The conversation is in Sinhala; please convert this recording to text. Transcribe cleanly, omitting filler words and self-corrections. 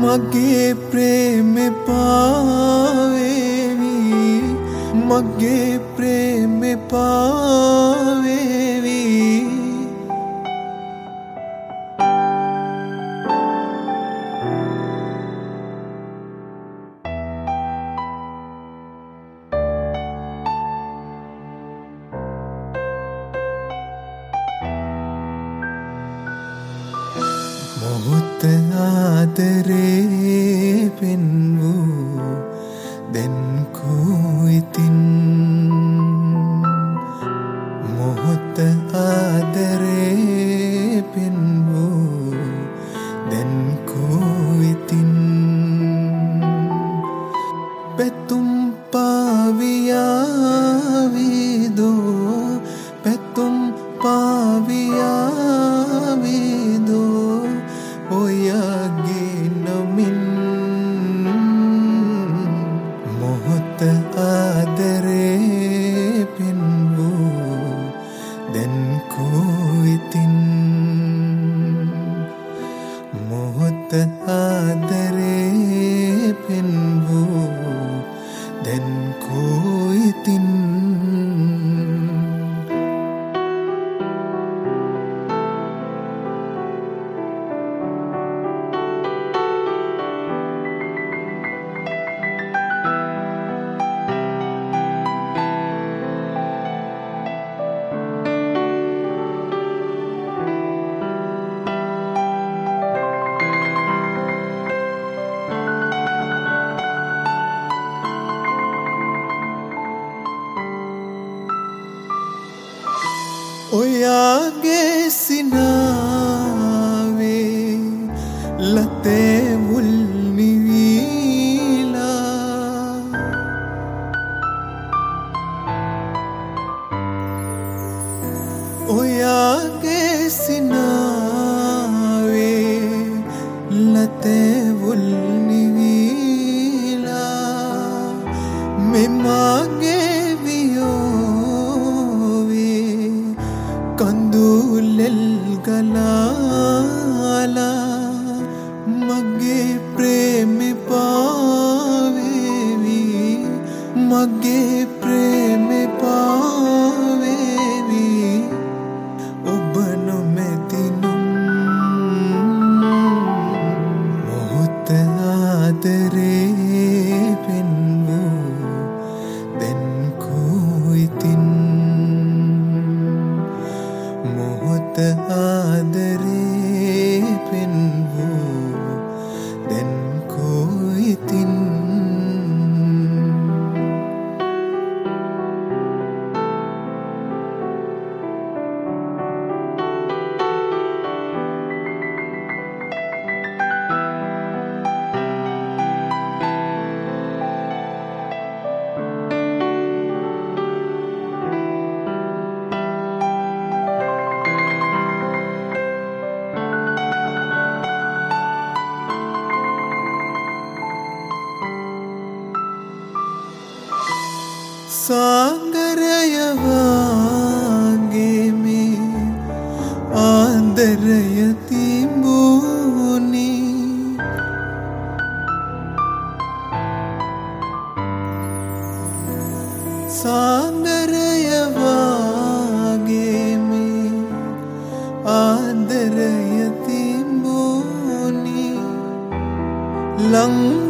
मगे प्रेम पावेवी मगे प्रेम पावेवी මොහොත ආදරේ පෙන්වූ දැන් කෝ ඉතින් මොහොත ආදරේ පෙන්වූ දැන් කෝ ඉතින් පැතුම් පාවියාවිදෝ පැතුම් පාවියාවිදෝ ඔයගේ නමින් මොහොත ආදරේ පෙන්වූ දැන් කෝ ඉතින් මොහොත ආදරේ පෙන්වූ දැන් කෝ ඉතින් ඔයාගේ සිනාවේ ලතේ මුල් නිවිලා ඔයාගේ සිනාවේ ලතේ මුල් නිවිලා මෙමාගේ कंदूलल गलाला मगे प्रेम पावेवी मगे प्रेम पावेवी उबनो में दिनुम मोहत आदरे पेन्वू den koo itin මොහොත ආදරේ පෙන්වූ දැන් කෝ ඉතින් सागरय वागे में आदरय तिंबुनी सागरय वागे में आदरय तिंबुनी लंग